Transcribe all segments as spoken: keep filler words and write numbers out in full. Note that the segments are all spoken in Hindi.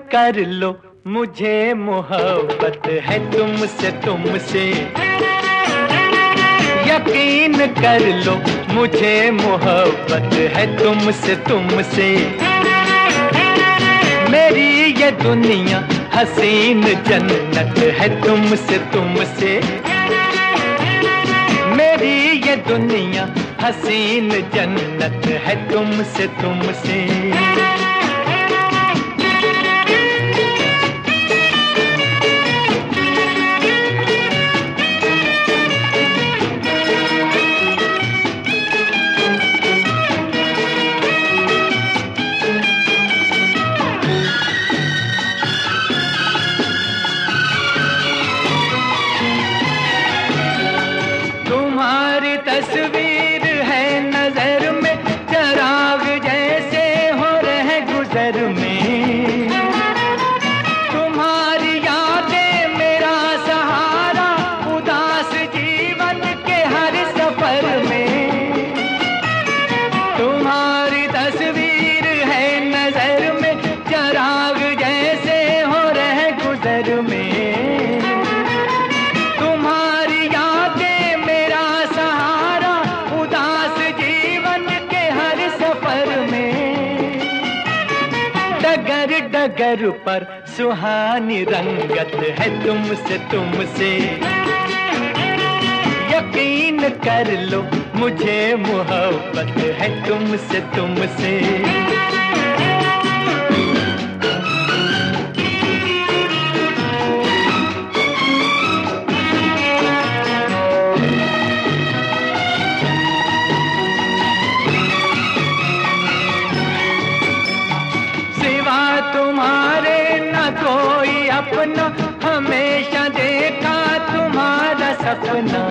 कर लो, मुझे मोहब्बत है तुमसे तुमसे। यकीन कर लो, मुझे मोहब्बत है तुमसे तुमसे। मेरी ये दुनिया हसीन जन्नत है तुमसे तुमसे। मेरी ये दुनिया हसीन जन्नत है तुमसे तुमसे। तुम्हारी तस्वीर है नजर में, चराग जैसे हो रहे गुजर में। तुम्हारी यादें मेरा सहारा, उदास जीवन के हर सफर में। तुम्हारी तस्वीर है नजर में, चराग जैसे हो रहे गुजर में। डगर डगर पर सुहानी रंगत है तुमसे तुमसे। यकीन कर लो, मुझे मोहब्बत है तुमसे तुमसे। तुम्हारे न कोई अपना, हमेशा देखा तुम्हारा सपना।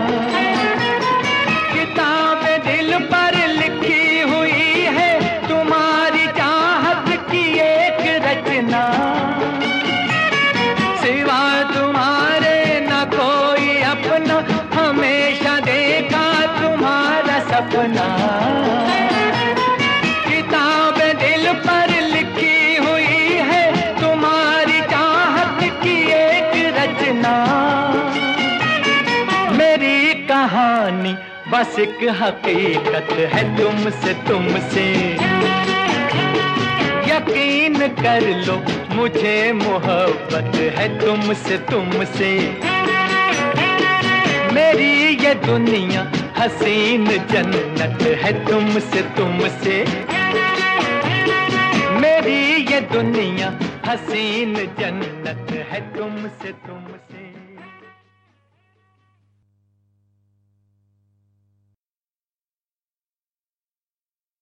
किताब दिल पर लिखी हुई है, तुम्हारी चाहत की एक रचना। सिवा तुम्हारे न कोई अपना, हमेशा देखा तुम्हारा सपना। किताब दिल पर मेरी कहानी बस एक हकीकत है तुमसे तुमसे। यकीन कर लो, मुझे मोहब्बत है तुमसे तुमसे। मेरी ये दुनिया हसीन जन्नत है तुमसे तुमसे। मेरी ये दुनिया हसीन जन्नत है तुमसे तुमसे।